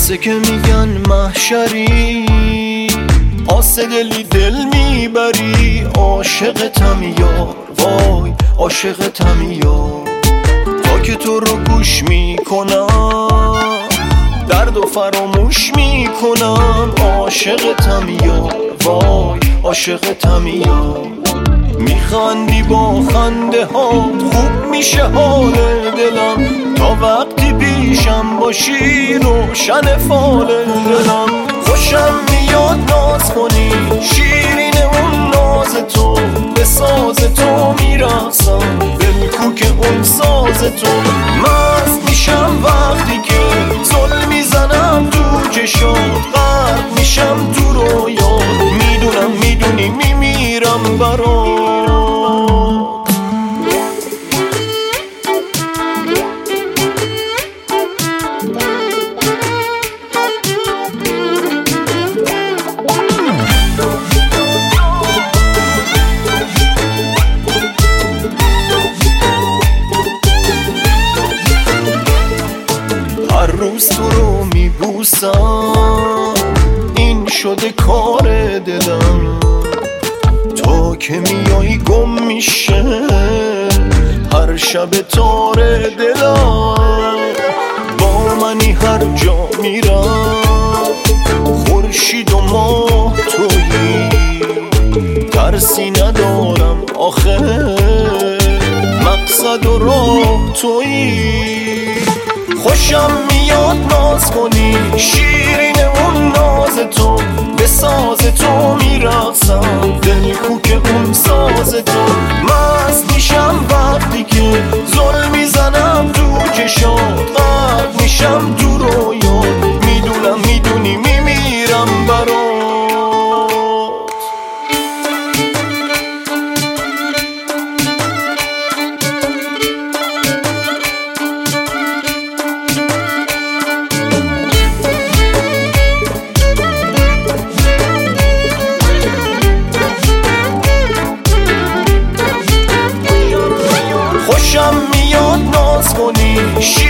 واسه که میگن محشری پاس دلی دل میبری. عاشقتم یار وای عاشقتم یار، تا که تو رو گوش میکنم درد و فراموش میکنم. عاشقتم یار وای عاشقتم یار، میخندی با خنده ها خوب میشه حال دلم. تا وقتی پیشم باشی روشن فال دلم. خوشم میاد ناز کنی شیرین اون ناز تو، به ساز تو میرقصم دل کوک اون ساز تو. مست میشم وقتی که زل میزنم تو چشات، غرق میشم تو رویات، میدونم میدونی میمیرم برات. هر روز تو رو میبوسم این شده کار دلم. تا که میای گم میشه هر شب تار دلم. با منی هر جا میرم خورشید و ماه تویی، ترسی ندارم آخه مقصد و راه تویی. خوشم میاد ناز کنی شیرین اون ناز تو، به ساز تو میرقصم دل کوک اون ساز تو. مست میشم وقتی که زل میزنم تو چشات، غرق میشم تو رویات، میدونم میدونی میمیرم برات. خوشم میاد ناز کنی